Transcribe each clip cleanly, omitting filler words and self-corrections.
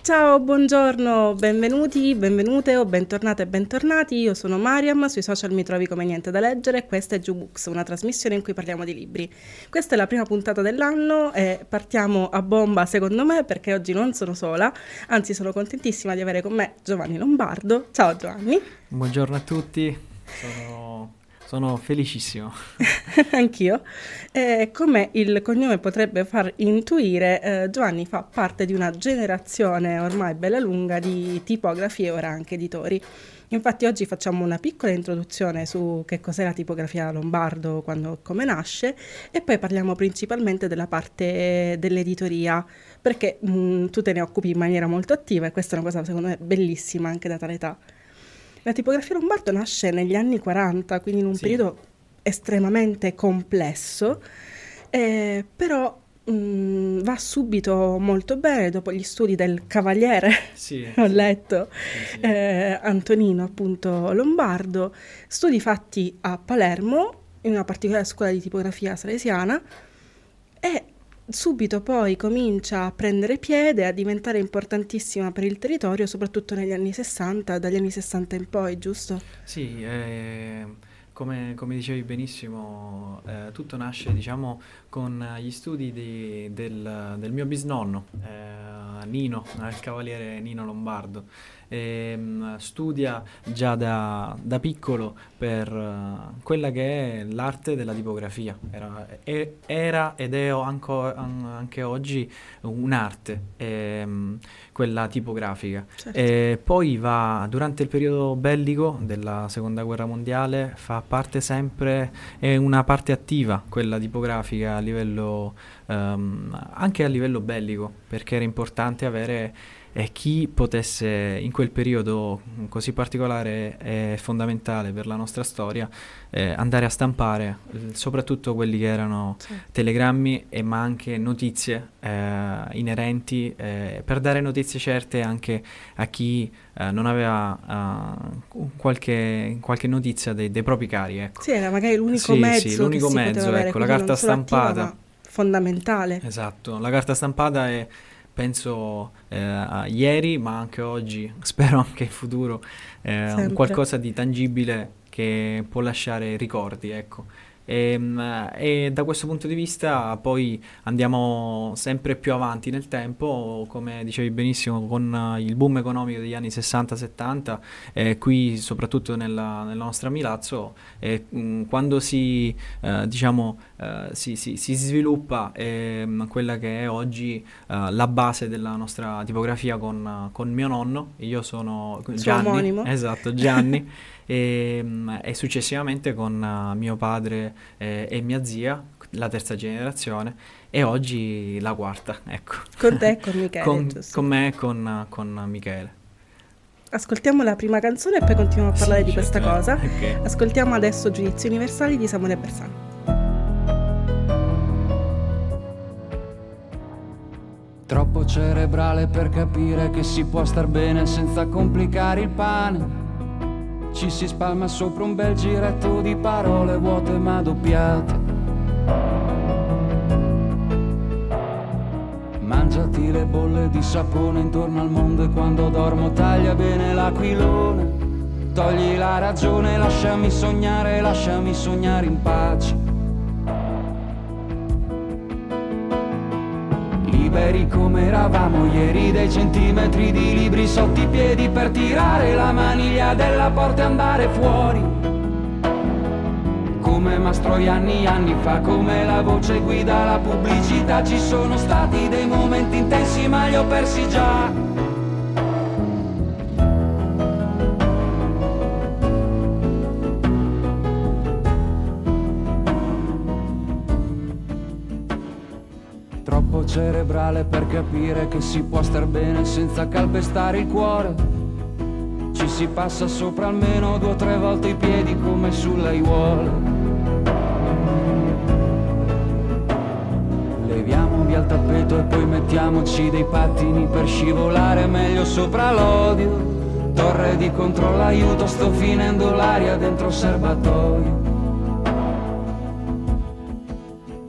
Ciao, buongiorno, benvenuti, benvenute o bentornate e bentornati. Io sono Mariam, sui social mi trovi come Niente da leggere e questa è Jukebox, una trasmissione in cui parliamo di libri. Questa è la prima puntata dell'anno e partiamo a bomba secondo me perché oggi non sono sola, anzi sono contentissima di avere con me Giovanni Lombardo. Ciao Giovanni. Buongiorno a tutti, sono felicissimo. Anch'io. Come il cognome potrebbe far intuire, Giovanni fa parte di una generazione ormai bella lunga di tipografi e ora anche editori. Infatti oggi facciamo una piccola introduzione su che cos'è la tipografia Lombardo, quando, come nasce, e poi parliamo principalmente della parte dell'editoria, perché tu te ne occupi in maniera molto attiva e questa è una cosa secondo me bellissima anche da tale età. La tipografia Lombardo nasce negli anni 40, quindi in un periodo estremamente complesso, però va subito molto bene dopo gli studi del cavaliere, ho letto, Antonino appunto Lombardo, studi fatti a Palermo, in una particolare scuola di tipografia salesiana, e subito poi comincia a prendere piede, a diventare importantissima per il territorio, soprattutto negli anni 60, dagli anni 60 in poi, giusto? Sì, come dicevi benissimo, tutto nasce, diciamo, con gli studi del mio bisnonno, Nino, il cavaliere Nino Lombardo. Studia già da piccolo per quella che è l'arte della tipografia. Era ed è anche oggi un'arte, quella tipografica. Certo. E poi durante il periodo bellico della Seconda Guerra Mondiale fa parte sempre, è una parte attiva quella tipografica a livello, anche a livello bellico, perché era importante avere chi potesse in quel periodo così particolare e fondamentale per la nostra storia andare a stampare soprattutto quelli che erano telegrammi ma anche notizie inerenti per dare notizie certe anche a chi non aveva qualche notizia dei propri cari, ecco. Sì, era magari l'unico mezzo sì, l'unico che si mezzo, poteva avere, ecco, la quindi carta non solo attiva, stampata. ma fondamentale. Esatto, la carta stampata è, penso, ieri, ma anche oggi, spero anche in futuro, un qualcosa di tangibile che può lasciare ricordi, ecco. E da questo punto di vista poi andiamo sempre più avanti nel tempo, come dicevi benissimo, con il boom economico degli anni 60-70, qui soprattutto nella nostra Milazzo, quando si sviluppa quella che è oggi la base della nostra tipografia con mio nonno. Io sono Gianni, omonimo. esatto, Gianni. E successivamente con mio padre e mia zia, la terza generazione, e oggi la quarta, ecco. Con te e con Michele, giusto? Con me e con Michele. Ascoltiamo la prima canzone e poi continuiamo a parlare di questa cosa. Okay. Ascoltiamo adesso Giudizi Universali di Samuele Bersani. Troppo cerebrale per capire che si può star bene senza complicare il pane. Ci si spalma sopra un bel giretto di parole vuote ma doppiate. Mangiati le bolle di sapone intorno al mondo e quando dormo taglia bene l'aquilone. Togli la ragione, lasciami sognare in pace. Liberi come eravamo ieri, dei centimetri di libri sotto i piedi per tirare la maniglia della porta e andare fuori. Come Mastroianni anni fa, come la voce guida la pubblicità. Ci sono stati dei momenti intensi ma li ho persi già. Troppo cerebrale per capire che si può star bene senza calpestare il cuore. Ci si passa sopra almeno 2 o 3 volte i piedi come sulle aiuole. Leviamo via il tappeto e poi mettiamoci dei pattini per scivolare meglio sopra l'odio. Torre di controllo, aiuto, sto finendo l'aria dentro il serbatoio.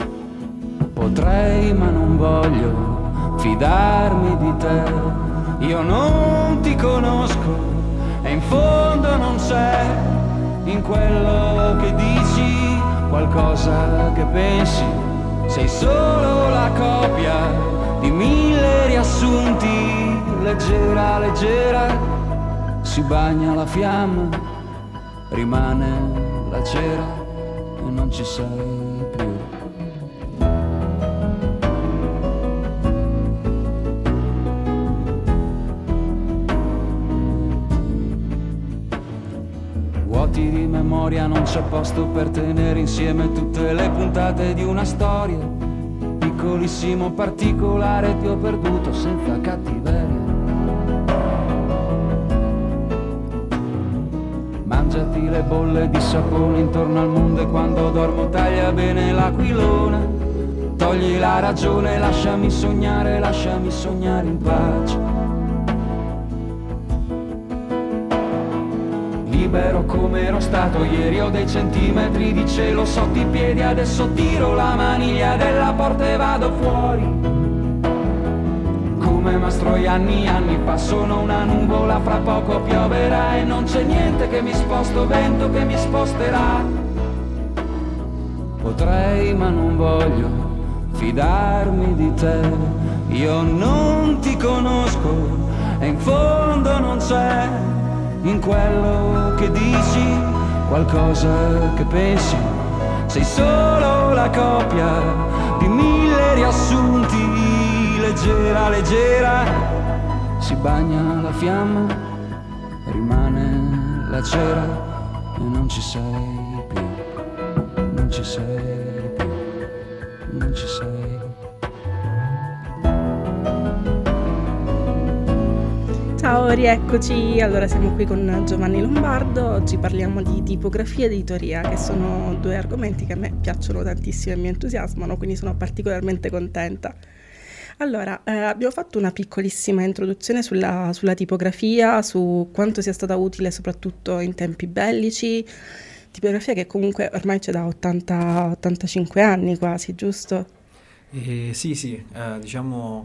Potrei ma non voglio fidarmi di te. io non ti conosco e in fondo non c'è in quello che dici qualcosa che pensi, sei solo la copia di 1000 riassunti, leggera, leggera, si bagna la fiamma, rimane la cera e non ci sei più. Vuoti di memoria, non c'è posto per tenere insieme tutte le puntate di una storia. Piccolissimo particolare ti ho perduto senza cattiveria. Mangiati le bolle di sapone intorno al mondo e quando dormo taglia bene l'aquilona. Togli la ragione, lasciami sognare in pace. Libero come ero stato ieri, ho dei centimetri di cielo sotto i piedi, adesso tiro la maniglia della porta e vado fuori. Come Mastroianni anni fa, sono una nuvola, fra poco pioverà e non c'è niente che mi sposto, vento che mi sposterà. Potrei ma non voglio fidarmi di te, io non ti conosco e in fondo non c'è in quello che dici qualcosa che pensi, sei solo la copia di 1000 riassunti, leggera, leggera, si bagna la fiamma, rimane la cera e non ci sei più, non ci sei più, non ci sei. Ciao, rieccoci. Allora siamo qui con Giovanni Lombardo. Oggi parliamo di tipografia ed editoria, che sono due argomenti che a me piacciono tantissimo e mi entusiasmano, quindi sono particolarmente contenta. Allora, abbiamo fatto una piccolissima introduzione sulla tipografia, su quanto sia stata utile soprattutto in tempi bellici. Tipografia che comunque ormai c'è da 80-85 anni quasi, giusto? Sì, diciamo...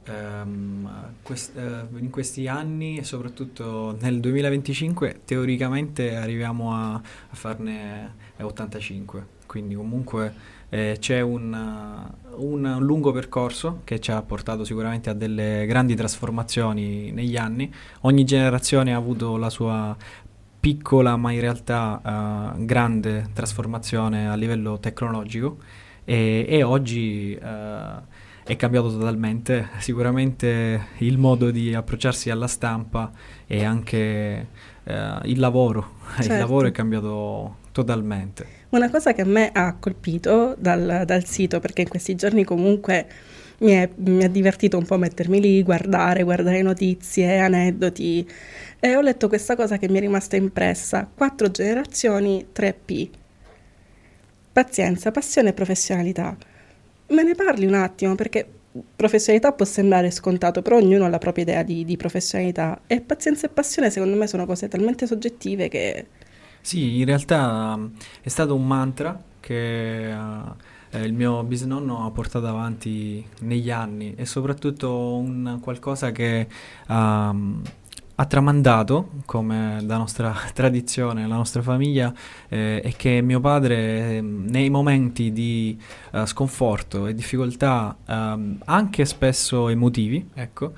in questi anni e soprattutto nel 2025 teoricamente arriviamo a farne 85, quindi comunque c'è un lungo percorso che ci ha portato sicuramente a delle grandi trasformazioni negli anni. Ogni generazione ha avuto la sua piccola ma in realtà grande trasformazione a livello tecnologico e oggi è cambiato totalmente, sicuramente il modo di approcciarsi alla stampa e anche il lavoro. Certo. Il lavoro è cambiato totalmente. Una cosa che a me ha colpito dal sito, perché in questi giorni comunque mi ha divertito un po' mettermi lì, guardare notizie, aneddoti, e ho letto questa cosa che mi è rimasta impressa: 4 generazioni, 3P. Pazienza, passione e professionalità. Me ne parli un attimo, perché professionalità può sembrare scontato, però ognuno ha la propria idea di professionalità, e pazienza e passione secondo me sono cose talmente soggettive che... Sì, in realtà è stato un mantra che il mio bisnonno ha portato avanti negli anni e soprattutto un qualcosa che ha tramandato come la nostra tradizione, la nostra famiglia, è che mio padre nei momenti di sconforto e difficoltà, anche spesso emotivi, ecco,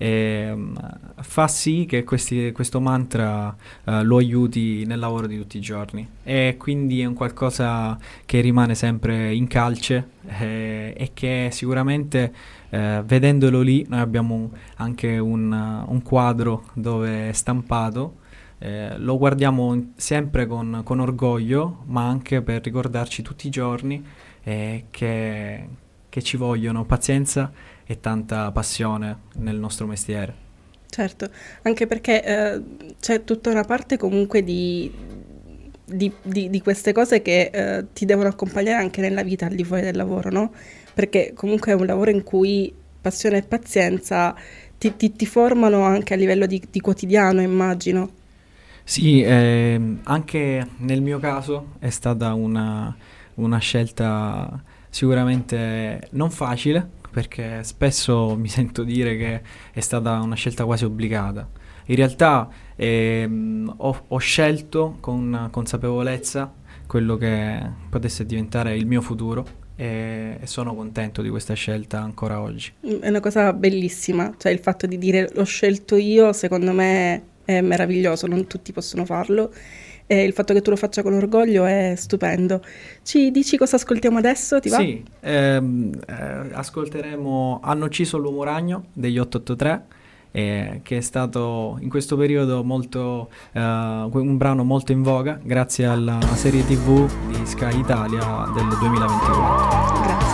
fa sì che questo mantra lo aiuti nel lavoro di tutti i giorni, e quindi è un qualcosa che rimane sempre in calce e che sicuramente vedendolo lì noi abbiamo anche un quadro dove è stampato, lo guardiamo sempre con orgoglio, ma anche per ricordarci tutti i giorni che ci vogliono pazienza e tanta passione nel nostro mestiere. Certo, anche perché c'è tutta una parte comunque di queste cose che ti devono accompagnare anche nella vita al di fuori del lavoro, no? Perché comunque è un lavoro in cui passione e pazienza ti formano anche a livello di quotidiano, immagino. Sì, anche nel mio caso è stata una scelta sicuramente non facile, perché spesso mi sento dire che è stata una scelta quasi obbligata. In realtà ho scelto con consapevolezza quello che potesse diventare il mio futuro e sono contento di questa scelta ancora oggi. È una cosa bellissima, cioè il fatto di dire l'ho scelto io, secondo me è meraviglioso, non tutti possono farlo. E il fatto che tu lo faccia con orgoglio è stupendo. Ci dici cosa ascoltiamo adesso? Ti va? Sì, ascolteremo Hanno ucciso l'uomo ragno degli 883, che è stato in questo periodo molto un brano molto in voga grazie alla serie TV di Sky Italia del 2024. Grazie.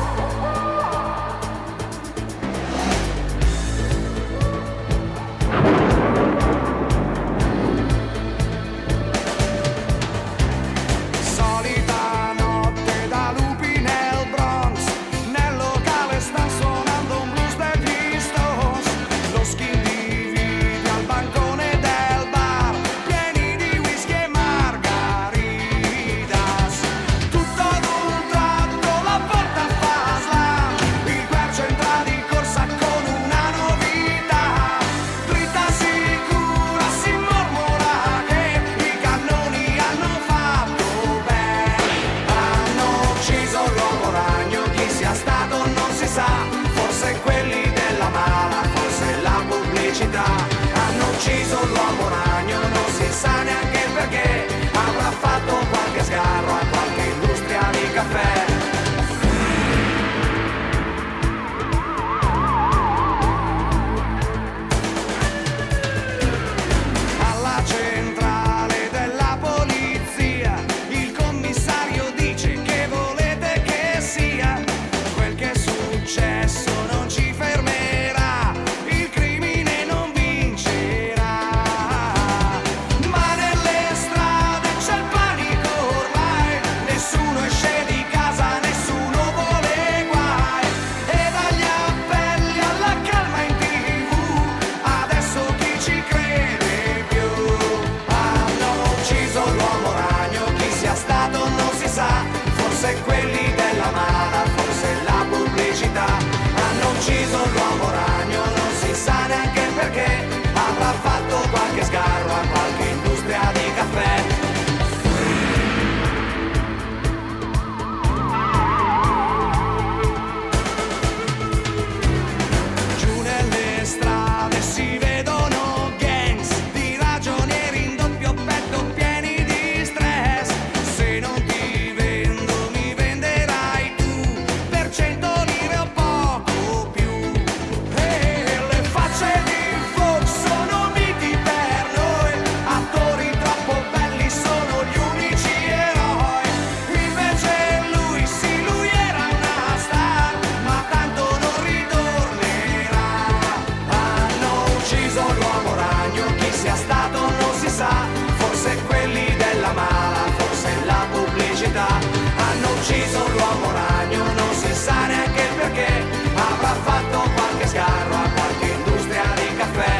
Solita notte da lupi nel Bronx, nel locale sta suonando un blues degli Stones. Lo skin divide al bancone del bar, pieni di whisky e margaritas. Tutto ad un tratto la porta fa slam, il quercio entra di corsa con una novità. Dritta sicura si mormora che i cannoni hanno fatto bene. Hanno ucciso l'uomo ragno, chi sia stato non si sa, forse quelli della mala, forse la pubblicità. Hanno ucciso l'uomo ragno, non si sa neanche perché, avrà fatto qualche sgarro a qualche industria di caffè. Alla centrale della polizia il commissario dice che volete che sia. Quel che è successo non ci fermerà, il crimine non vincerà. Ma nelle strade c'è il panico ormai, nessuno esce di casa, nessuno vuole guai. E dagli appelli alla calma in TV, adesso chi ci crede più? Hanno ucciso l'uomo ragno, chi sia stato non si sa, forse quelli della mala, forse la pubblicità. Hanno ucciso l'uomo ragno, non si sa neanche perché, avrà fatto qualche sgarro a qualche industria di caffè. Giù nelle strade si vedono gangs di ragionieri in doppio petto pieni di stress. Se non ti vendo mi venderai tu per 100 lire o poco più. E le facce di Fox sono miti per noi, attori troppo belli sono gli unici eroi. Invece lui era una star, ma tanto non ritornerà. Hanno ucciso l'uomo ragno, chi sia stato non si sa, forse quelli della mala, forse la pubblicità. Hanno ucciso l'uomo ragno, non si sa neanche perché, avrà fatto qualche sgarro a qualche industria di caffè.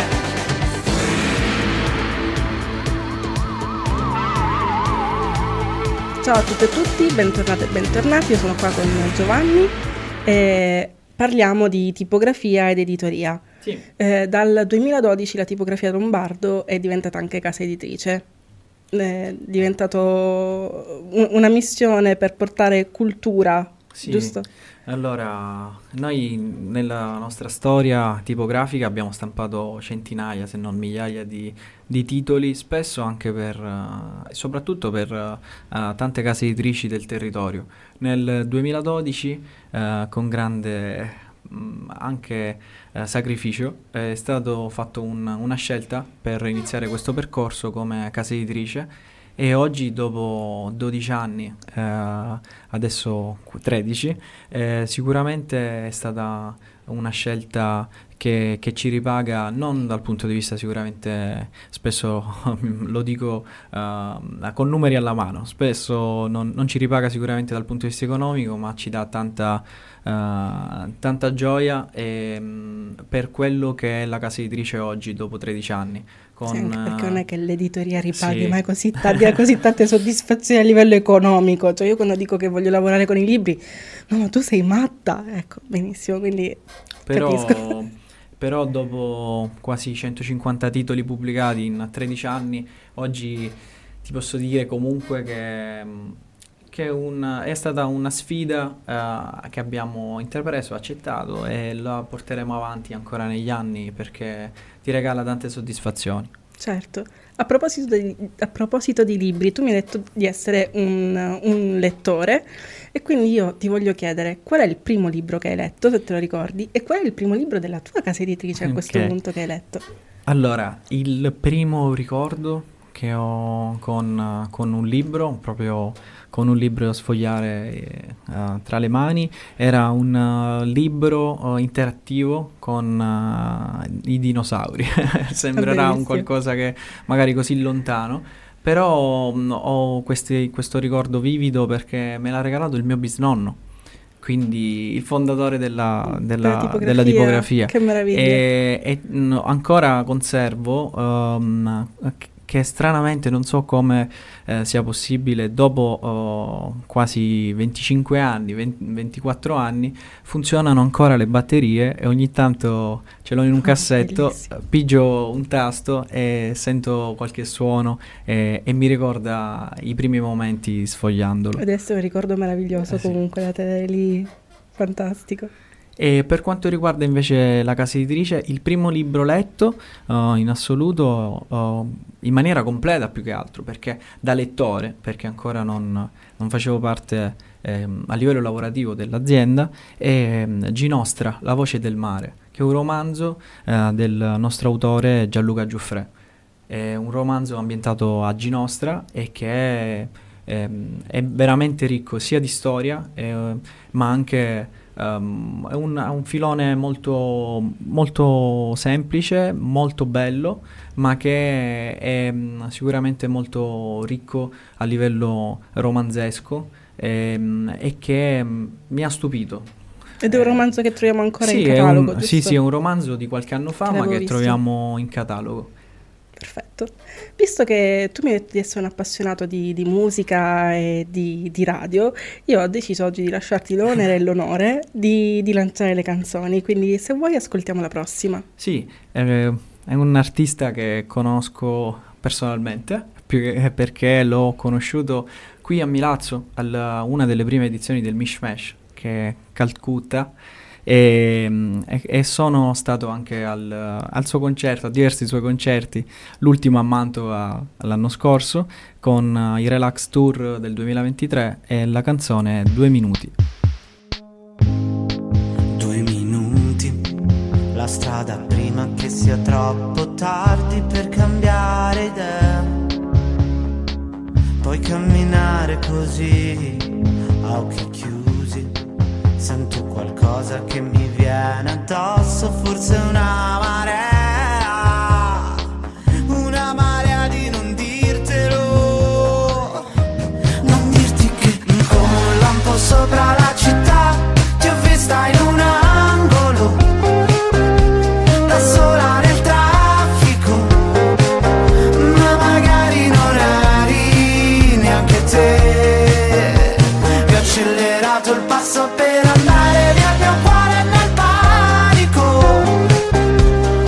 Ciao a tutte e tutti, bentornate e bentornati, io sono qua con Giovanni e parliamo di tipografia ed editoria. Sì. Dal 2012 la tipografia Lombardo è diventata anche casa editrice, è diventato una missione per portare cultura, Sì. giusto? Allora, noi nella nostra storia tipografica abbiamo stampato centinaia, se non migliaia di titoli, spesso anche soprattutto per tante case editrici del territorio. Nel 2012, con grande anche sacrificio, è stato fatto una scelta per iniziare questo percorso come casa editrice. E oggi, dopo 12 anni, adesso 13, sicuramente è stata una scelta che ci ripaga non dal punto di vista sicuramente, spesso lo dico con numeri alla mano, spesso non ci ripaga sicuramente dal punto di vista economico, ma ci dà tanta gioia per quello che è la casa editrice oggi dopo 13 anni. Sì, anche perché non è che l'editoria ripaghi mai così dia così tante soddisfazioni a livello economico. Cioè io quando dico che voglio lavorare con i libri, no ma tu sei matta, ecco, benissimo, quindi capisco. Però dopo quasi 150 titoli pubblicati in 13 anni, oggi ti posso dire comunque che è stata una sfida che abbiamo intrapreso, accettato e la porteremo avanti ancora negli anni perché ti regala tante soddisfazioni. Certo. A proposito di libri, tu mi hai detto di essere un lettore e quindi io ti voglio chiedere qual è il primo libro che hai letto, se te lo ricordi, e qual è il primo libro della tua casa editrice a questo punto che hai letto? Allora, il primo ricordo che ho con un libro, proprio con un libro da sfogliare tra le mani, era un libro interattivo con i dinosauri. Sembrerà un qualcosa che magari così lontano, però ho questo ricordo vivido perché me l'ha regalato il mio bisnonno, quindi il fondatore della tipografia. Che meraviglia. E ancora conservo che stranamente non so come sia possibile, dopo quasi 25 anni, 24 anni, funzionano ancora le batterie e ogni tanto ce l'ho in un cassetto, pigio un tasto e sento qualche suono e mi ricorda i primi momenti sfogliandolo. Adesso è un ricordo meraviglioso comunque, da te lì, fantastico. E per quanto riguarda invece la casa editrice, il primo libro letto in assoluto, in maniera completa più che altro, perché da lettore, perché ancora non facevo parte a livello lavorativo dell'azienda, è Ginostra, La voce del mare, che è un romanzo del nostro autore Gianluca Giuffrè. È un romanzo ambientato a Ginostra e che è veramente ricco sia di storia ma anche ha un filone molto, molto semplice, molto bello, ma che è sicuramente molto ricco a livello romanzesco e che mi ha stupito. Ed è un romanzo che troviamo ancora in catalogo, giusto? Sì, è un romanzo di qualche anno fa, ma che troviamo in catalogo. Perfetto. Visto che tu mi hai detto di essere un appassionato di musica e di radio, io ho deciso oggi di lasciarti l'onere e l'onore di lanciare le canzoni, quindi se vuoi ascoltiamo la prossima. Sì, è un artista che conosco personalmente, perché l'ho conosciuto qui a Milazzo, una delle prime edizioni del Mishmash, che è Calcutta, e sono stato anche al suo concerto, a diversi suoi concerti, l'ultimo a Mantova l'anno scorso con i Relax Tour del 2023, e la canzone è 2 minuti. 2 minuti, la strada prima che sia troppo tardi per cambiare idea, puoi camminare così a occhi chiusi. Sento qualcosa che mi viene addosso, forse una marea di non dirtelo, non dirti che come un lampo sopra la città ti ho vista in un angolo, da sola nel traffico, ma magari non eri neanche te, vi ho accelerato il passo per andare via, il mio cuore nel panico,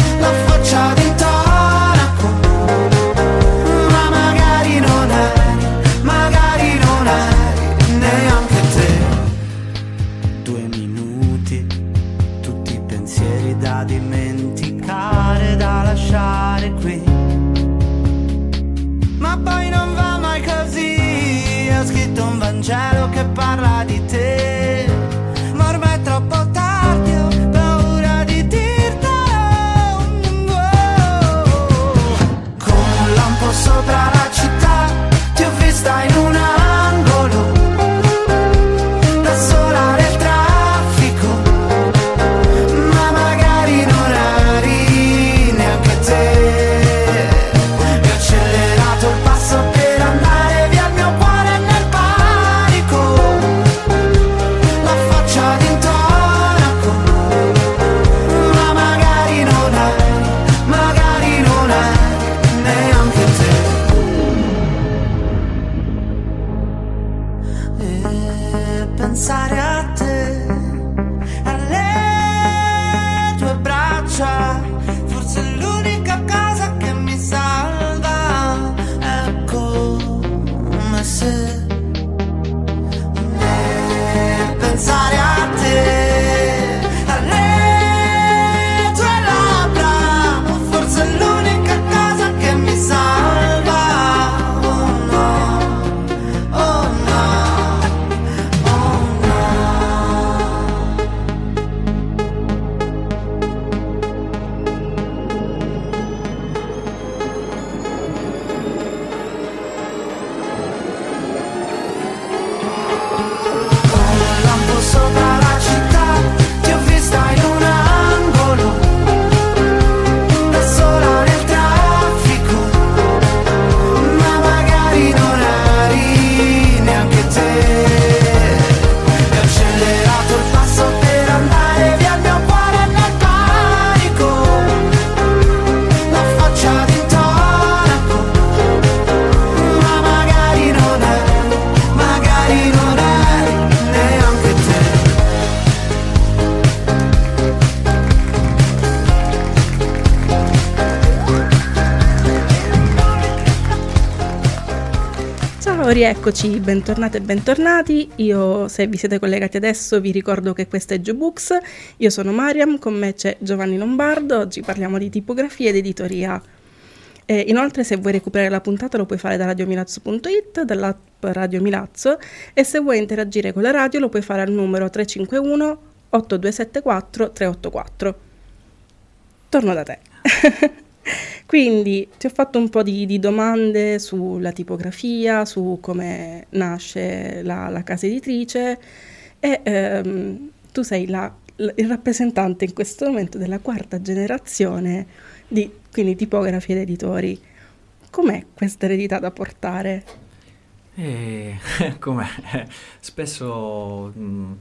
Rieccoci, bentornate e bentornati. Io, se vi siete collegati adesso, vi ricordo che questo è Geobooks. Io sono Mariam, con me c'è Giovanni Lombardo. Oggi parliamo di tipografia ed editoria. Inoltre, se vuoi recuperare la puntata lo puoi fare da radiomilazzo.it, dall'app Radio Milazzo, e se vuoi interagire con la radio lo puoi fare al numero 351 8274 384. Torno da te. Quindi ti ho fatto un po' di domande sulla tipografia, su come nasce la casa editrice, e tu sei il rappresentante in questo momento della quarta generazione di quindi tipografi ed editori. Com'è questa eredità da portare? Com'è? Spesso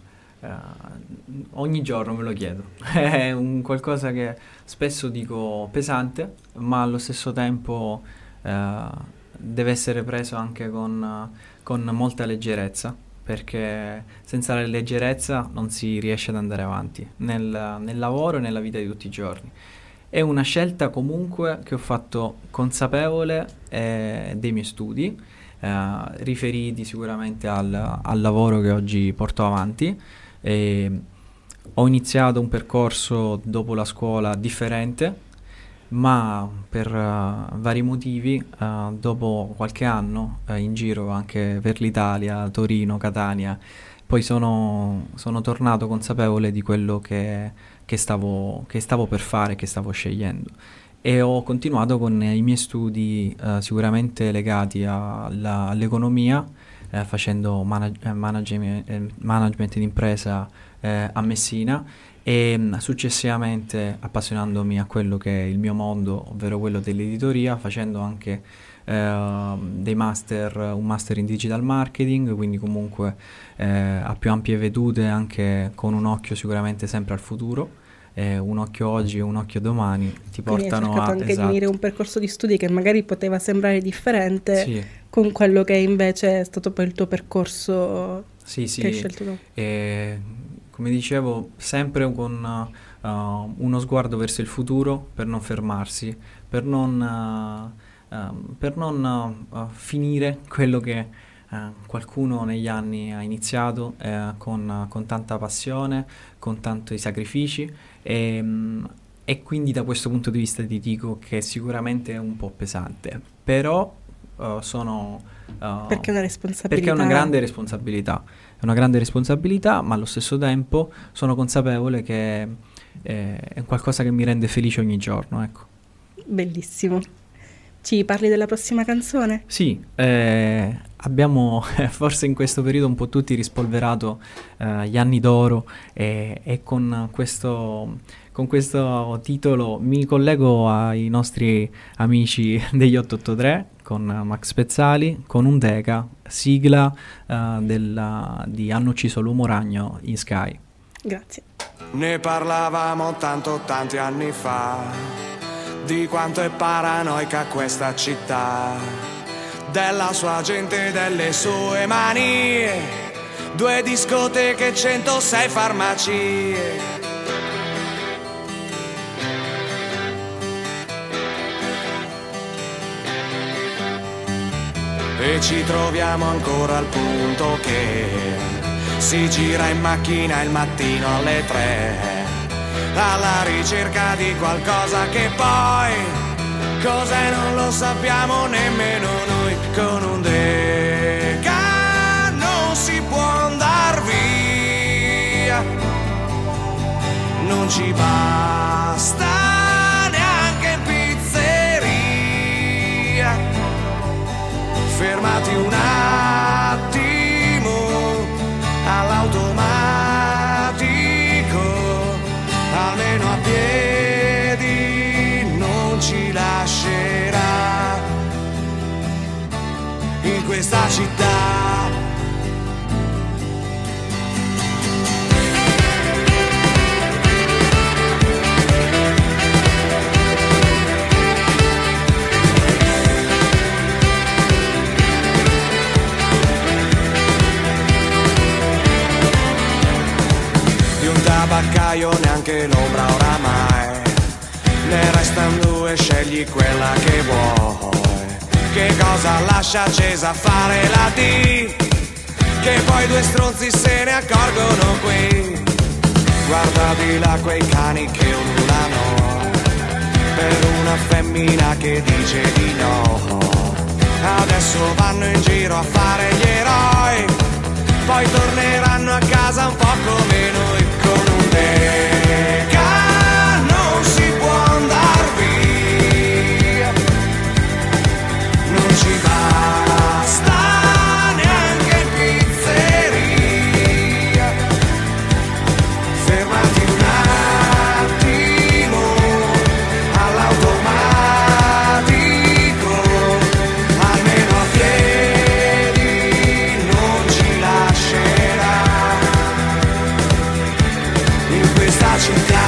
ogni giorno me lo chiedo. È un qualcosa che spesso dico pesante, ma allo stesso tempo deve essere preso anche con molta leggerezza, perché senza la leggerezza non si riesce ad andare avanti nel lavoro e nella vita di tutti i giorni. È una scelta comunque che ho fatto consapevole dei miei studi, riferiti sicuramente al lavoro che oggi porto avanti. Ho iniziato un percorso dopo la scuola differente, ma per vari motivi, dopo qualche anno in giro anche per l'Italia, Torino, Catania, poi sono tornato consapevole di quello che stavo per fare, che stavo scegliendo, e ho continuato con i miei studi sicuramente legati all'economia, facendo management d'impresa a Messina, e successivamente appassionandomi a quello che è il mio mondo, ovvero quello dell'editoria, facendo anche dei master, un master in digital marketing, quindi comunque a più ampie vedute, anche con un occhio sicuramente sempre al futuro. Un occhio oggi e un occhio domani ti portano hai cercato anche di unire un percorso di studi che magari poteva sembrare differente, sì, con quello che invece è stato poi il tuo percorso, sì, che hai scelto tu. Come dicevo, sempre con uno sguardo verso il futuro, per non fermarsi, per non finire quello che qualcuno negli anni ha iniziato con tanta passione, con tanti sacrifici, e quindi da questo punto di vista ti dico che sicuramente è un po' pesante, però perché è una responsabilità. Perché è una grande responsabilità, ma allo stesso tempo sono consapevole che è qualcosa che mi rende felice ogni giorno, ecco. Bellissimo. Ci parli della prossima canzone? Sì, abbiamo forse in questo periodo un po' tutti rispolverato gli anni d'oro, e con questo titolo mi collego ai nostri amici degli 883, con Max Pezzali, con un Deca, sigla di Hanno ucciso l'uomo ragno in Sky. Grazie. Ne parlavamo tanti anni fa, di quanto è paranoica questa città, della sua gente, delle sue manie, 2 discoteche, 106 farmacie. E ci troviamo ancora al punto che si gira in macchina il mattino alle 3, alla ricerca di qualcosa che poi cos'è non lo sappiamo nemmeno noi. Con un Deca non si può andar via, non ci basta neanche in pizzeria. Fermati un attimo all'automatico, almeno a piedi non ci lascerà in questa città. Di un tabaccaio neanche l'ombra oramai, ne restano 2, scegli quella che vuoi. che cosa lascia accesa a fare la T, che poi due stronzi se ne accorgono qui. Guarda di là quei cani che ululano per una femmina che dice di no. Adesso vanno in giro a fare gli eroi, poi torneranno a casa un po' come noi. Con un Deca non si può andar via, non ci basta neanche in pizzeria. Fermati un attimo all'automatico, almeno a piedi non ci lascerà in questa città.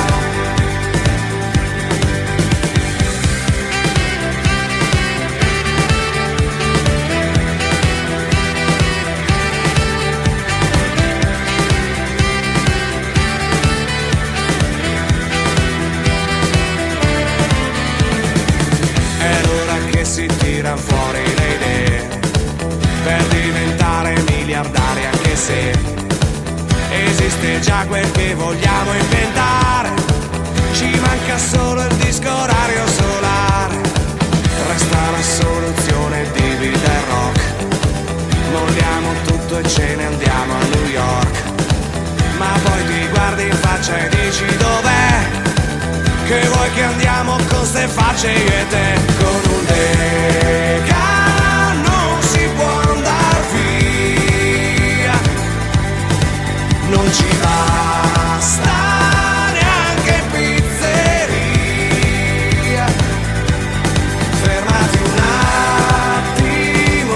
È l'ora che si tirano fuori le idee per diventare miliardari, anche se esiste già quel che vogliamo inventare. Ci manca solo il disco orario solare, resta la soluzione di vita e rock. Molliamo tutto e ce ne andiamo a New York, ma poi ti guardi in faccia e dici dov'è, che vuoi che andiamo con ste facce io e te. Con un Deca non si può andar via, non ci basta neanche in pizzeria. Fermati un attimo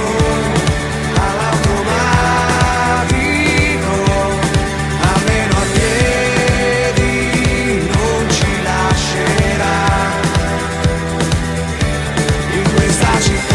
all'automatico, almeno a piedi non ci lascerà in questa città.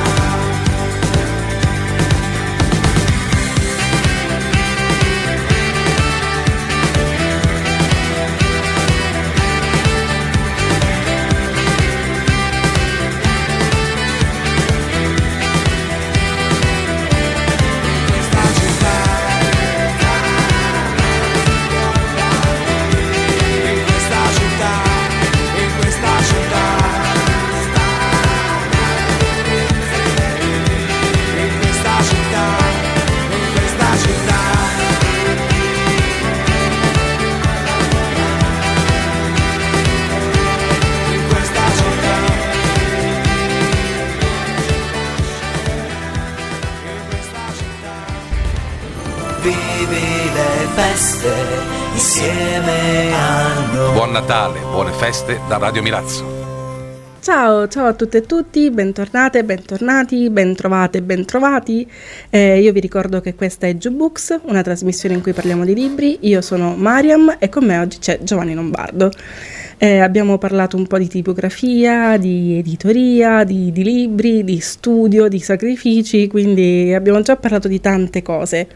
Vivi le feste insieme a noi. Buon Natale, buone feste da Radio Milazzo. Ciao a tutte e tutti, bentornate, bentornati, bentrovate e bentrovati. Io vi ricordo che questa è Jukebox, una trasmissione in cui parliamo di libri. Io sono Mariam e con me oggi c'è Giovanni Lombardo. Abbiamo parlato un po' di tipografia, di editoria, di libri, di studio, di sacrifici, quindi abbiamo già parlato di tante cose.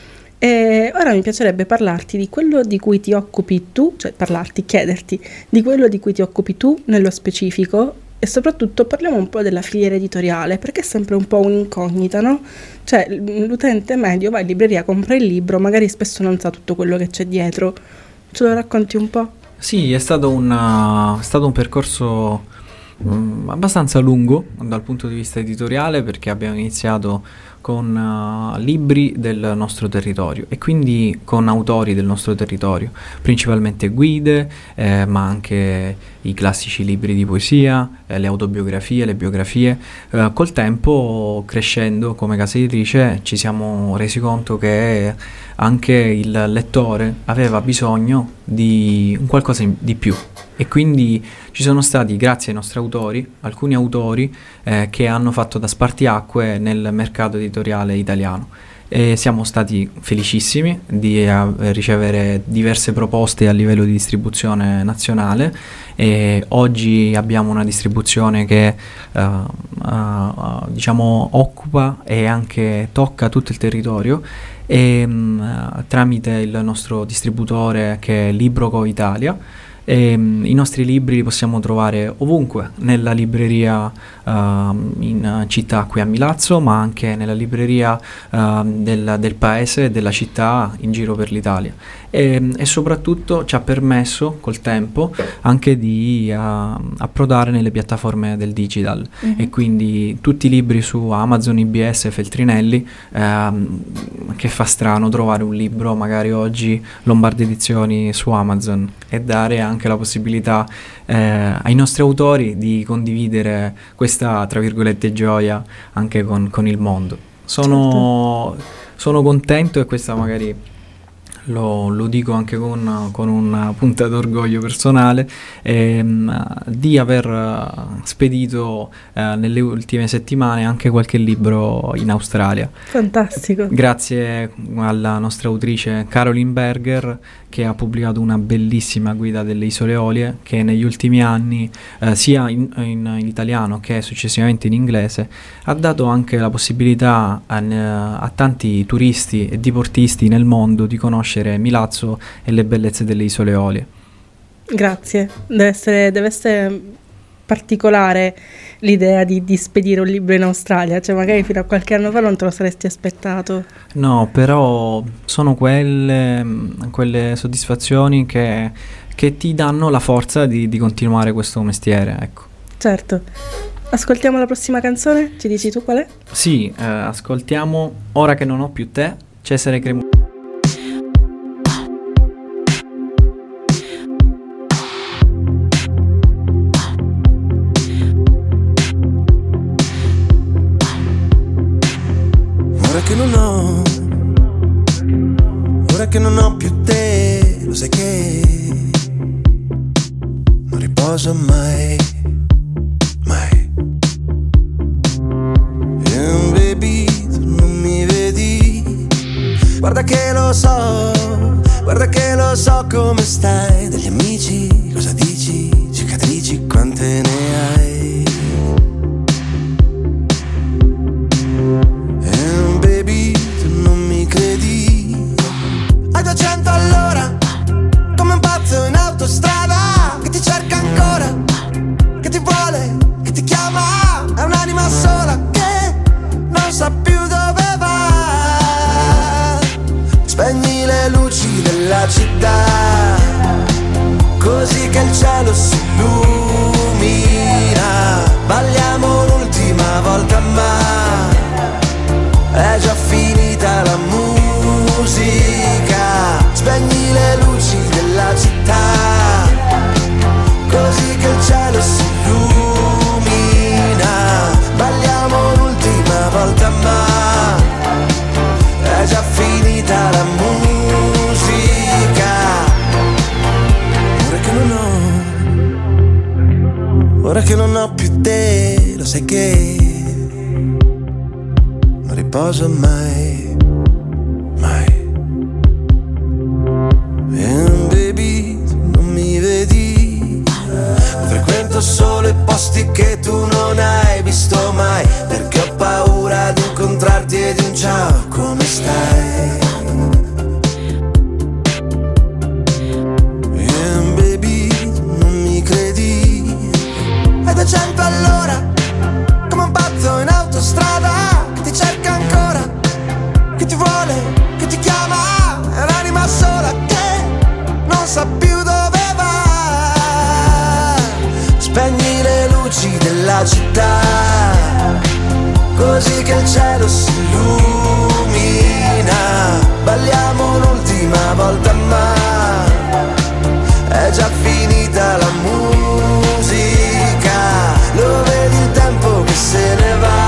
E ora mi piacerebbe parlarti di quello di cui ti occupi tu, cioè chiederti di quello di cui ti occupi tu nello specifico, e soprattutto parliamo un po' della filiera editoriale, perché è sempre un po' un'incognita, no? Cioè l'utente medio va in libreria, compra il libro, magari spesso non sa tutto quello che c'è dietro. Ce lo racconti un po'? Sì, è stato un percorso abbastanza lungo dal punto di vista editoriale, perché abbiamo iniziato con libri del nostro territorio e quindi con autori del nostro territorio, principalmente guide, ma anche i classici libri di poesia, le autobiografie, le biografie. Col tempo, crescendo come casa editrice, ci siamo resi conto che anche il lettore aveva bisogno di un qualcosa di più, e quindi ci sono stati, grazie ai nostri autori, alcuni autori che hanno fatto da spartiacque nel mercato editoriale italiano, e siamo stati felicissimi di ricevere diverse proposte a livello di distribuzione nazionale, e oggi abbiamo una distribuzione che diciamo occupa e anche tocca tutto il territorio, e tramite il nostro distributore che è Libroco Italia I nostri libri li possiamo trovare ovunque, nella libreria in città qui a Milazzo, ma anche nella libreria del paese e della città in giro per l'Italia. E soprattutto ci ha permesso col tempo anche di approdare nelle piattaforme del digital, e quindi tutti i libri su Amazon, IBS, Feltrinelli, che fa strano trovare un libro magari oggi Lombardi Edizioni su Amazon, e dare anche la possibilità ai nostri autori di condividere questa, tra virgolette, gioia anche con il mondo. Sono contento, e questa magari lo dico anche con una punta d'orgoglio personale, di aver spedito nelle ultime settimane anche qualche libro in Australia. Fantastico. Grazie alla nostra autrice Caroline Berger, che ha pubblicato una bellissima guida delle Isole Eolie, che negli ultimi anni, sia in italiano che successivamente in inglese, ha dato anche la possibilità a tanti turisti e diportisti nel mondo di conoscere Milazzo e le bellezze delle Isole Eolie. Grazie, deve essere particolare l'idea di spedire un libro in Australia, cioè magari fino a qualche anno fa non te lo saresti aspettato. No, però sono quelle soddisfazioni che ti danno la forza di continuare questo mestiere, ecco. Certo. Ascoltiamo la prossima canzone? Ci dici tu qual è? Sì, ascoltiamo Ora che non ho più te, Cesare Cremonesi. Ora che non ho più te, lo sai che non riposo mai, mai. And baby, tu non mi vedi, guarda che lo so come stai. Degli amici cosa dici, cicatrici quante ne hai. And baby, tu non mi credi, hai 200 all'ora, come un pazzo in autostrada, che ti cerca ancora, che ti vuole, che ti chiama. È un'anima sola che non sa più dove va. Spegni le luci della città, così che il cielo si illumina. Balliamo l'ultima volta, ma è già finita la musica. Spegni le luci della città, così che il cielo si illumina. Balliamo l'ultima volta, ma è già finita la musica. Ora che non ho più te, lo sai che non riposo mai, mai. And baby, tu non mi vedi, frequento solo i posti che tu non hai visto mai, perché ho paura di incontrarti e di un ciao, come stai? And baby, tu non mi credi, hai 200 all'ora, come un pazzo in autostrada, che ti cerca ancora, che ti vuole, che ti chiama. È un'anima sola che non sa più dove va. Spegni le luci della città, così che il cielo si illumina. Balliamo l'ultima volta, ma è già finita la musica. Lo vedi il tempo che se ne va,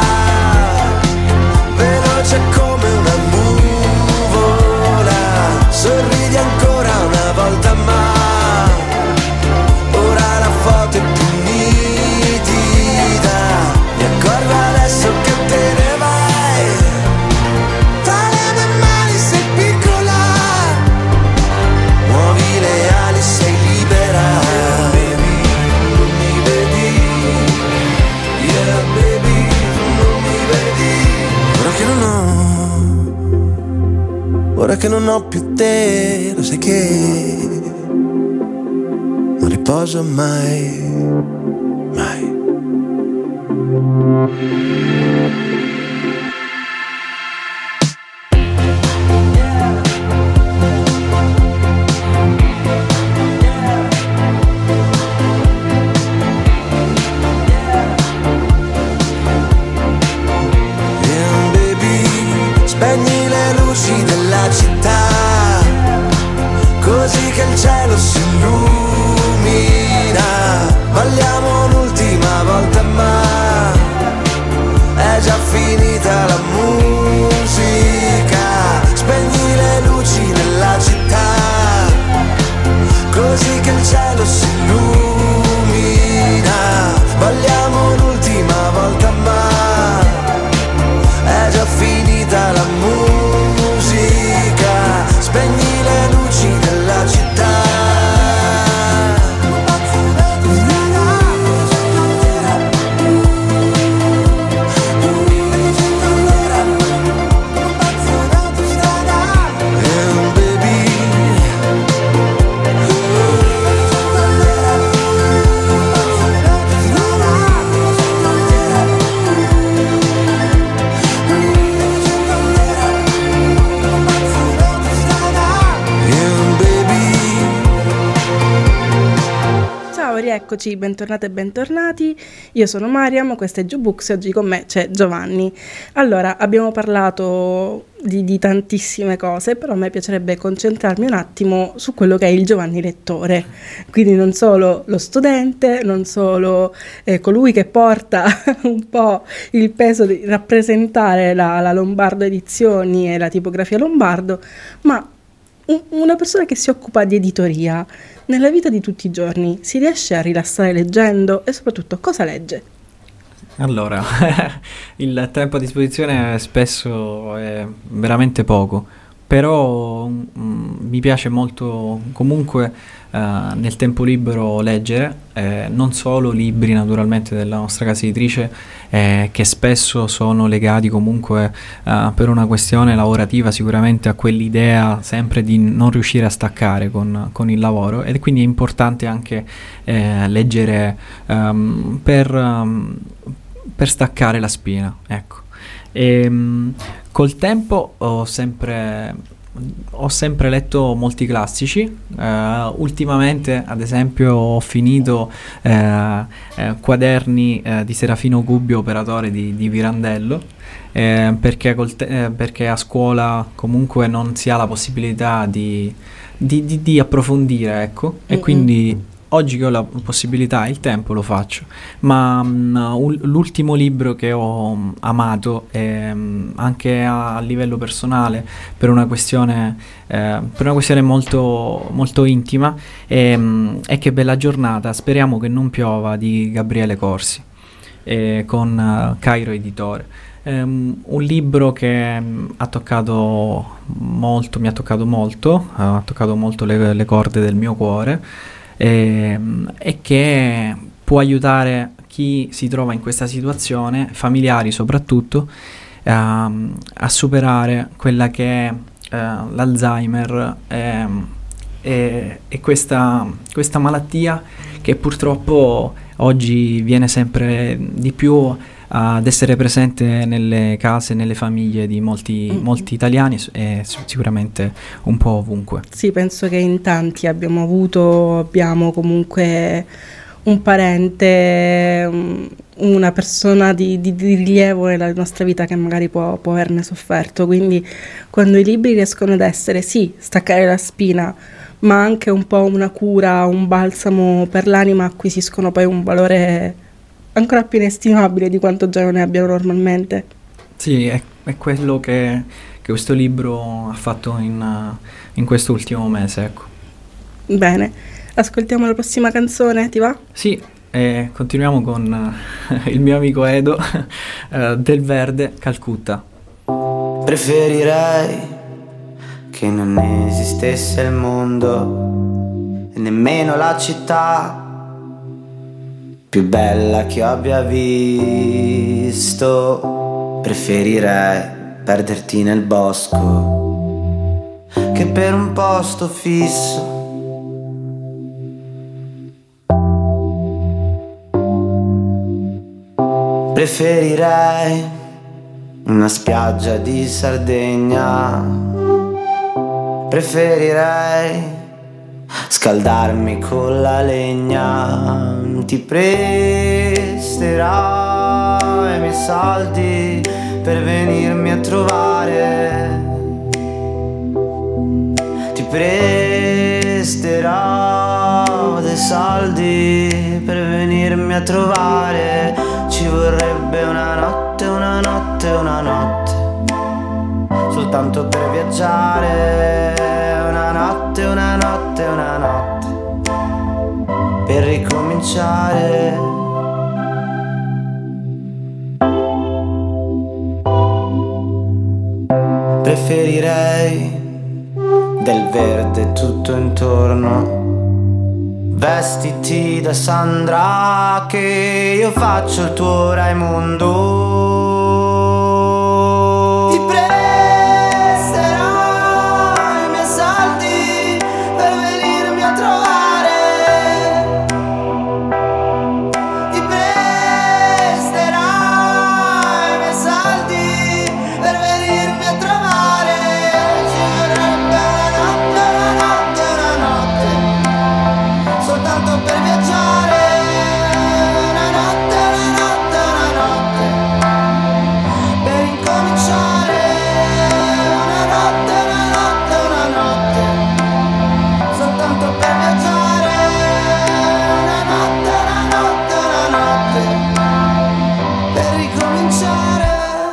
veloce come una nuvola. Sorridi ancora una volta, ma ora la foto è più nitida. Mi accorgo adesso che te ne vai, tra le mie mani sei piccola, muovi le ali, sei libera. Baby, non mi vedi, yeah baby, non mi vedi. Ora che non ho più te, lo sai che non riposo mai, mai. Spegni le luci della città, così che il cielo si illumina. Balliamo un'ultima volta ma è già finita la musica. Spegni le luci della città, così che il cielo si illumina. Balliamo un'ultima volta ma è già finita la musica. Spegni le luci della città. Eccoci, bentornate e bentornati. Io sono Mariam, questo è Jukebox e oggi con me c'è Giovanni. Allora, abbiamo parlato di tantissime cose, però a me piacerebbe concentrarmi un attimo su quello che è il Giovanni lettore. Quindi non solo lo studente, non solo colui che porta un po' il peso di rappresentare la Lombardo Edizioni e la tipografia Lombardo, ma una persona che si occupa di editoria. Nella vita di tutti i giorni si riesce a rilassare leggendo e soprattutto cosa legge? Allora, il tempo a disposizione spesso è veramente poco, però mi piace molto comunque nel tempo libero leggere, non solo libri naturalmente della nostra casa editrice, che spesso sono legati comunque per una questione lavorativa sicuramente a quell'idea sempre di non riuscire a staccare con il lavoro, e quindi è importante anche leggere per staccare la spina, ecco. Col tempo ho sempre letto molti classici. Ultimamente ad esempio ho finito quaderni di Serafino Gubbio, operatore di Pirandello, perché a scuola comunque non si ha la possibilità di approfondire, ecco, e quindi oggi che ho la possibilità e il tempo lo faccio. Ma l'ultimo libro che ho amato, anche a livello personale, per una questione molto, molto intima, è Che bella giornata, speriamo che non piova, di Gabriele Corsi, con Cairo Editore. Un libro che mi ha toccato molto, ha toccato molto le corde del mio cuore, e che può aiutare chi si trova in questa situazione, familiari soprattutto, a superare quella che è l'Alzheimer e questa malattia che purtroppo oggi viene sempre di più ad essere presente nelle case, nelle famiglie di molti italiani, e sicuramente un po' ovunque. Sì, penso che in tanti abbiamo comunque un parente, una persona di rilievo nella nostra vita che magari può averne sofferto, quindi quando i libri riescono ad essere, sì, staccare la spina, ma anche un po' una cura, un balsamo per l'anima, acquisiscono poi un valore ancora più inestimabile di quanto già non ne abbiano normalmente. Sì, è quello che questo libro ha fatto in quest'ultimo mese, ecco. Bene, ascoltiamo la prossima canzone, ti va? Sì, continuiamo con il mio amico Edo, Del Verde, Calcutta. Preferirei che non esistesse il mondo e nemmeno la città più bella che abbia visto. Preferirei perderti nel bosco che per un posto fisso Preferirei una spiaggia di Sardegna. Preferirei scaldarmi con la legna. Ti presterò i miei soldi per venirmi a trovare. Ti presterò dei soldi per venirmi a trovare. Ci vorrebbe una notte, una notte, una notte, soltanto per viaggiare. Una notte, una notte, una notte, per ricominciare. Preferirei del verde tutto intorno. Vestiti da Sandra che io faccio il tuo Raimondo. Ti presterò i miei soldi per venirmi a trovare. Ti presterò i miei soldi per venirmi a trovare. Ci vorrebbe una notte, una notte, una notte, soltanto per viaggiare. Una notte, una notte, una notte, per incominciare. Una notte, una notte, una notte, soltanto per viaggiare. Una notte, una notte, una notte, per ricominciare.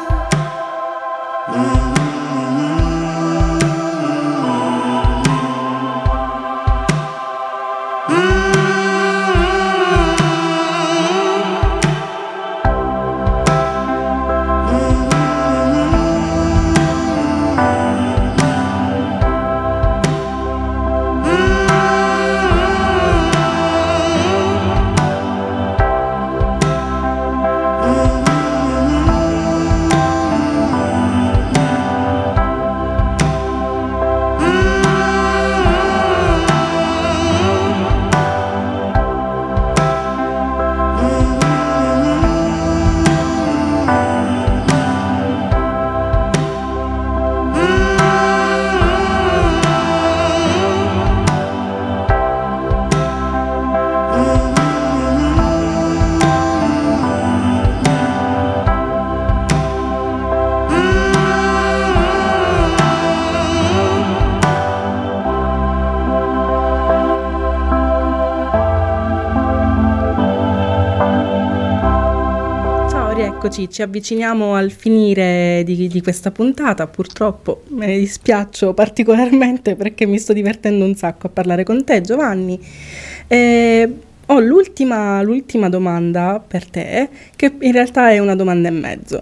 Ciao, rieccoci, ci avviciniamo al finire di questa puntata. Purtroppo me ne dispiaccio particolarmente perché mi sto divertendo un sacco a parlare con te, Giovanni. Ho l'ultima domanda per te, che in realtà è una domanda e mezzo.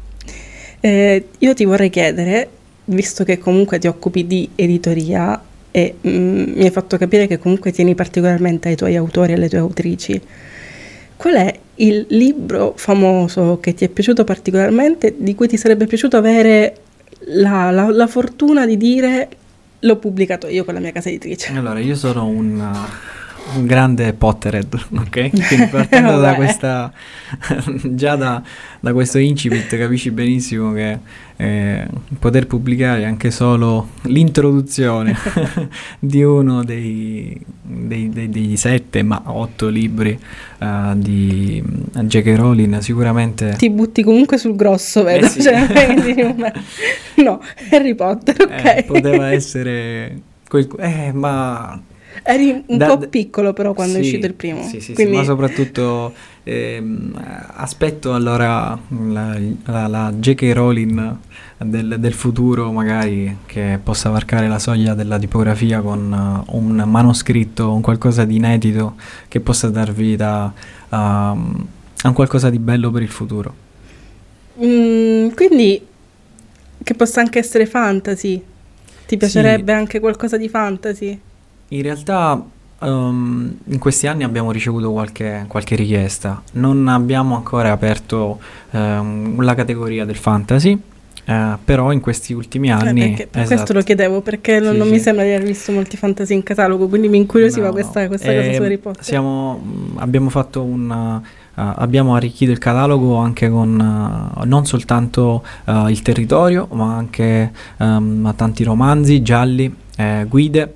Io ti vorrei chiedere, visto che comunque ti occupi di editoria e mi hai fatto capire che comunque tieni particolarmente ai tuoi autori e alle tue autrici, qual è il libro famoso che ti è piaciuto particolarmente, di cui ti sarebbe piaciuto avere la fortuna di dire l'ho pubblicato io con la mia casa editrice? Allora, io sono un grande Potterhead, ok? Quindi partendo da questa, già da questo incipit capisci benissimo che poter pubblicare anche solo l'introduzione di uno dei 7 ma 8 libri di J.K. Rowling sicuramente ti butti comunque sul grosso, vedo. Sì. No, Harry Potter, ok. Poteva essere ma eri un po' piccolo però quando è sì, uscito il primo. sì, quindi... ma soprattutto aspetto allora la J.K. Rowling del futuro, magari, che possa varcare la soglia della tipografia con un manoscritto, un qualcosa di inedito che possa dar vita a un qualcosa di bello per il futuro. Quindi che possa anche essere fantasy. Ti piacerebbe Sì. anche qualcosa di fantasy? In realtà in questi anni abbiamo ricevuto qualche richiesta. Non abbiamo ancora aperto la categoria del fantasy, però in questi ultimi anni... Per questo lo chiedevo, perché non mi sembra di aver visto molti fantasy in catalogo, quindi mi incuriosiva questa cosa su Harry Potter. Abbiamo fatto abbiamo arricchito il catalogo anche con non soltanto il territorio, ma anche tanti romanzi, gialli, guide,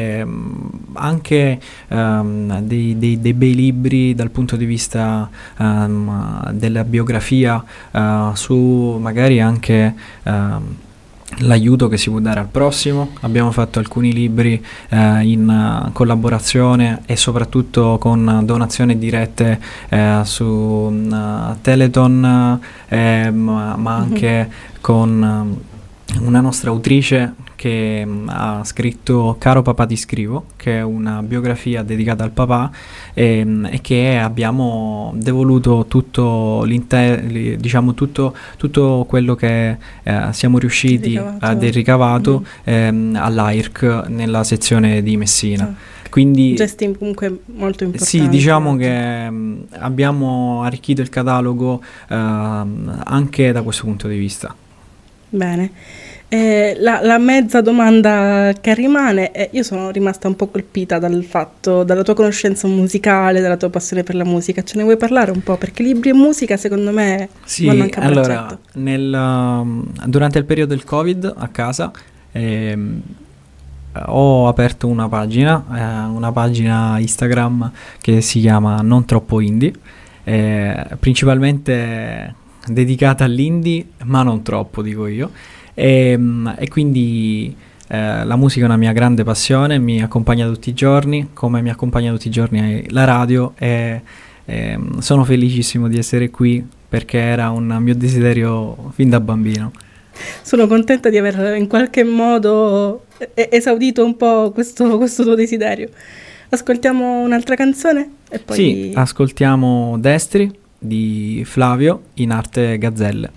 anche dei bei libri dal punto di vista della biografia, su magari anche l'aiuto che si può dare al prossimo. Abbiamo fatto alcuni libri in collaborazione e soprattutto con donazioni dirette su Teleton, ma anche con una nostra autrice che ha scritto Caro papà ti scrivo, che è una biografia dedicata al papà, e che abbiamo devoluto tutto tutto quello che siamo riusciti del ricavato all'AIRC nella sezione di Messina. Quindi gesti comunque molto importanti. Sì, diciamo che abbiamo arricchito il catalogo anche da questo punto di vista. Bene. La mezza domanda che rimane è: io sono rimasta un po' colpita dalla tua conoscenza musicale, dalla tua passione per la musica. Ce ne vuoi parlare un po'? Perché libri e musica secondo me vanno anche a braccetto. Durante il periodo del Covid a casa ho aperto una pagina Instagram che si chiama Non Troppo Indie, principalmente dedicata all'indie, ma non troppo, dico io. E quindi la musica è una mia grande passione, mi accompagna tutti i giorni, come mi accompagna tutti i giorni la radio, e sono felicissimo di essere qui perché era un mio desiderio fin da bambino. Sono contenta di aver in qualche modo esaudito un po' questo tuo desiderio. Ascoltiamo un'altra canzone? E poi... Sì, ascoltiamo Destri di Flavio, in arte Gazzelle.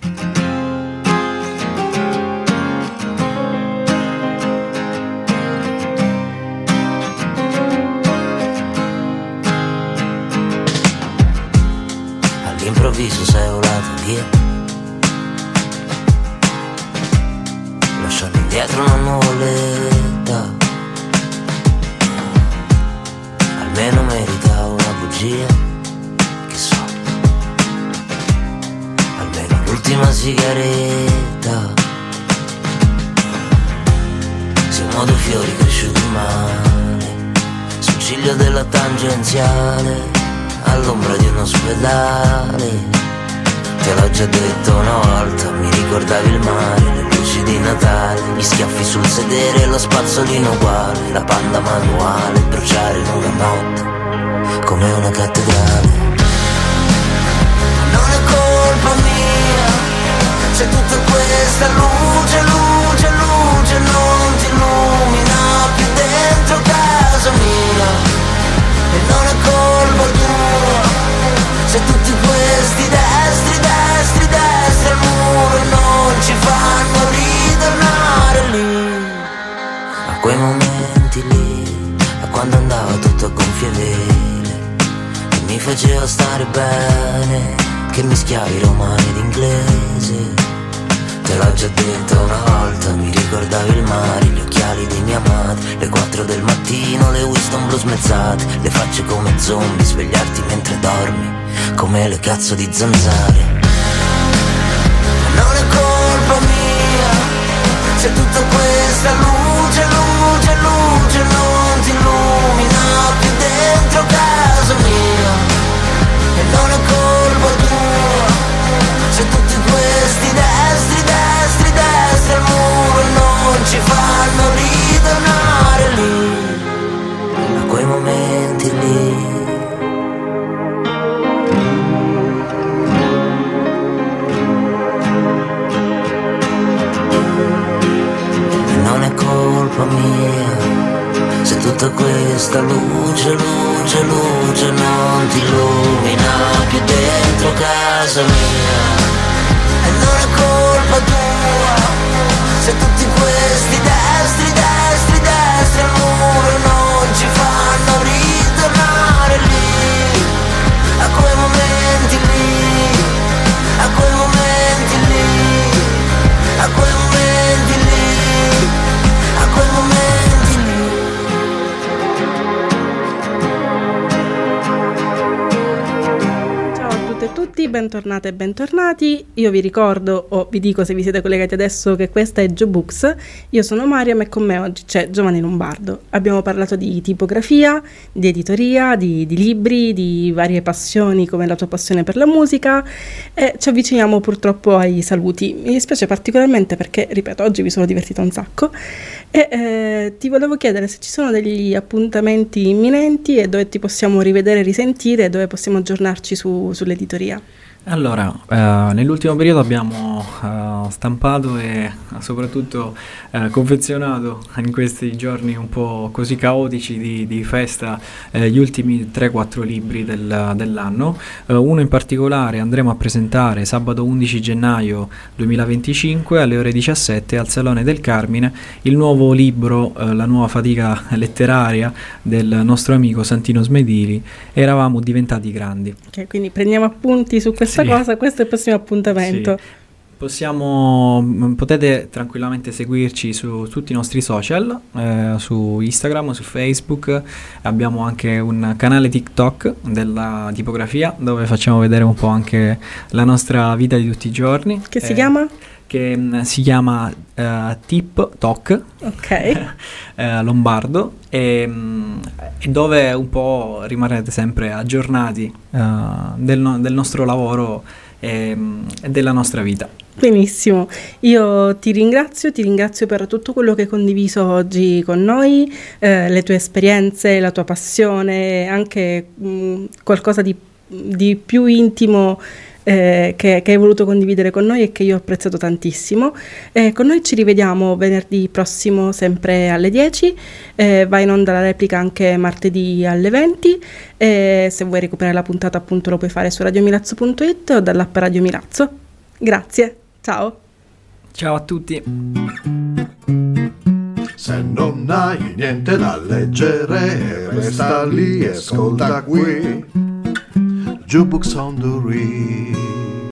All'improvviso sei volato via, lasciando indietro una nuvoletta. Almeno merita una bugia, che so, almeno l'ultima sigaretta. Siamo due fiori cresciuti male, sul ciglio della tangenziale, all'ombra di un ospedale. Te l'ho già detto una volta, mi ricordavi il mare, le luci di Natale, gli schiaffi sul sedere, lo spazzolino uguale, la panda manuale, bruciare in una notte come una cattedrale. Non è colpa mia, c'è tutta questa luce, luce, luce, non ti illumina più dentro casa mia. E non è colpa tua, se tutti questi destri, destri, destri al muro non ci fanno ritornare lì, a quei momenti lì, a quando andava tutto a gonfie vele, che mi faceva stare bene, che mischiavi romano ed inglese. Te l'ho già detto una volta, mi ricordavi il mare, gli occhiali di mia madre, le 4 del mattino, le Winston blu smezzate, le facce come zombie, svegliarti mentre dormi, come le cazzo di zanzare. Non è colpa mia, c'è tutta questa luce, luce, luce, non ti illumina più dentro casa mia. E non è colpa tua, c'è tutti questi destri, destri, destri al muro non ci fanno ritornare lì, a quei momenti lì. E non è colpa mia, se tutta questa luce, luce, luce non ti illumina più dentro casa mia. E non è colpa tua, se tutti questi destri, destri, destri al muro non ci fanno ritornare lì, a quei momenti lì, a quei momenti lì, a quei momenti lì, a quei momenti lì. Ciao a tutti, bentornate e bentornati. Io vi ricordo, o vi dico se vi siete collegati adesso, che questa è Jukebox. Io sono Mariam e con me oggi c'è Giovanni Lombardo. Abbiamo parlato di tipografia, di editoria, di libri, di varie passioni come la tua passione per la musica e ci avviciniamo purtroppo ai saluti. Mi dispiace particolarmente perché, ripeto, oggi mi sono divertita un sacco e ti volevo chiedere se ci sono degli appuntamenti imminenti e dove ti possiamo rivedere e risentire e dove possiamo aggiornarci sull'editoria. Allora, nell'ultimo periodo abbiamo stampato e soprattutto confezionato in questi giorni un po' così caotici di festa gli ultimi 3-4 libri dell'anno. Uno in particolare andremo a presentare sabato 11 gennaio 2025 alle ore 17 al Salone del Carmine il nuovo libro, la nuova fatica letteraria del nostro amico Santino Smedili, Eravamo diventati grandi. Ok, quindi prendiamo appunti su questa cosa, questo è il prossimo appuntamento. Sì. Potete tranquillamente seguirci su tutti i nostri social, su Instagram, su Facebook, abbiamo anche un canale TikTok della tipografia dove facciamo vedere un po' anche la nostra vita di tutti i giorni. Che si chiama? Che si chiama Tip Talk, Lombardo, e dove un po' rimarrete sempre aggiornati del nostro lavoro e della nostra vita. Benissimo, io ti ringrazio per tutto quello che hai condiviso oggi con noi, le tue esperienze, la tua passione, anche qualcosa di più intimo che hai voluto condividere con noi e che io ho apprezzato tantissimo. Con noi ci rivediamo venerdì prossimo sempre alle 10, va in onda la replica anche martedì alle 20, se vuoi recuperare la puntata appunto lo puoi fare su radiomilazzo.it o dall'app Radio Milazzo. Grazie, ciao a tutti. Se non hai niente da leggere, resta lì e ascolta qui Jukebox on the Read.